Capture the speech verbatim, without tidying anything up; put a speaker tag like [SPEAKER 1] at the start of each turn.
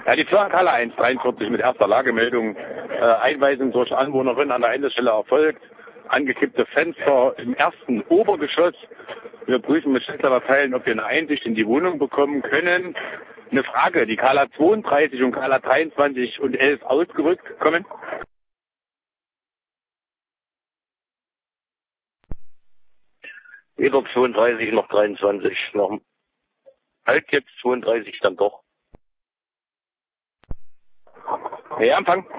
[SPEAKER 1] Ja, die Zwerghalle eins dreiundvierzig mit erster Lagemeldung. Äh, Einweisung durch Anwohnerin an der Endestelle erfolgt. Angekippte Fenster im ersten Obergeschoss. Wir prüfen mit Schätzerdateilen, ob wir eine Einsicht in die Wohnung bekommen können. Eine Frage, die Kala zweiunddreißig und Kala dreiundzwanzig und elf ausgerückt kommen?
[SPEAKER 2] Weder zweiunddreißig noch dreiundzwanzig. Noch halt jetzt zweiunddreißig dann doch.
[SPEAKER 1] Ja, Empfang.